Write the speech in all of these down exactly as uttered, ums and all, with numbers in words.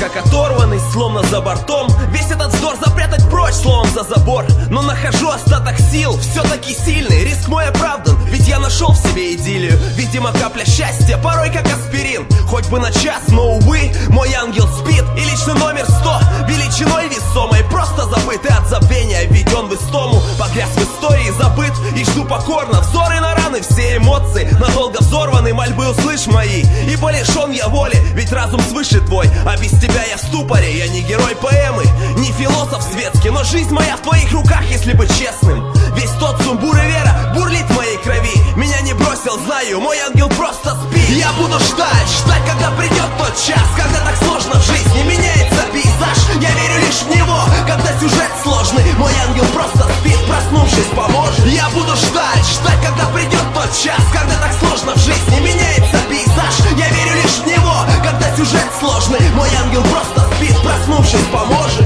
как оторванный, словно за бортом. Весь этот вздор запрятать прочь, словом за забор. Но нахожу остаток сил, все-таки сильный. Риск мой оправдан, ведь я нашел в себе идиллию. Видимо, капля счастья, порой как аспирин. Хоть бы на час, но увы, мой ангел спит. И личный номер сто, величиной весомой, просто забытый от забвения, введен в истому. Погряз в истории, забыт и жду покорно. Взоры на раны, все эмоции надолго взорваны. Мольбы услышь мои, ибо лишен я воли, ведь разум свыше твой. А без тебя я в ступоре, я не герой поэмы, не философ светский, но жизнь моя в твоих руках, если быть честным. Весь тот сумбур и вера бурлит в моей крови. Меня не бросил, знаю, мой ангел просто спит. Я буду ждать, ждать, когда придет тот час, когда так сложно в жизни меняется пейзаж. Я верю лишь в него, когда сюжет сложный. Мой ангел просто спит, проснувшись поможет. Я буду ждать, ждать, когда придет тот час, когда так сложно в жизни меняется пейзаж. Я верю лишь в него, когда сюжет сложный. Мой ангел просто спит, проснувшись поможет.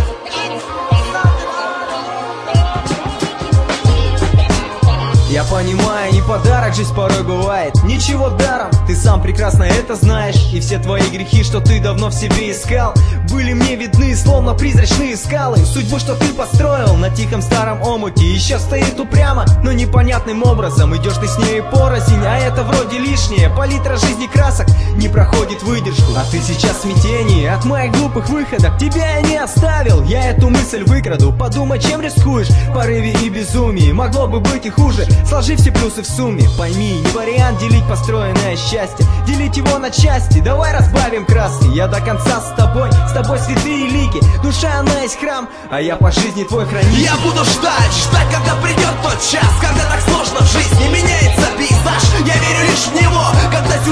Я понимаю, не подарок жизнь порой бывает. Ничего даром, ты сам прекрасно это знаешь. И все твои грехи, что ты давно в себе искал, были мне видны, словно призрачные скалы. Судьбу, что ты построил на тихом старом омуте, еще стоит упрямо, но непонятным образом. Идешь ты с ней порознь, а это вроде лишнее. Палитра жизни красок не проходит выдержку. А ты сейчас в смятении от моих глупых выходок. Тебя я не оставил, я эту мысль выкраду. Подумай, чем рискуешь, в порыве и безумии. Могло бы быть и хуже, сложи все плюсы в сумме. Пойми, не вариант делить построенное счастье, делить его на части. Давай разбавим краски, я до конца с тобой, с тобой святые лики. Душа, она есть храм, а я по жизни твой хранитель. Я буду ждать, ждать, когда придет тот час, когда так сложно в жизни меняется пейзаж. Я верю лишь в него, когда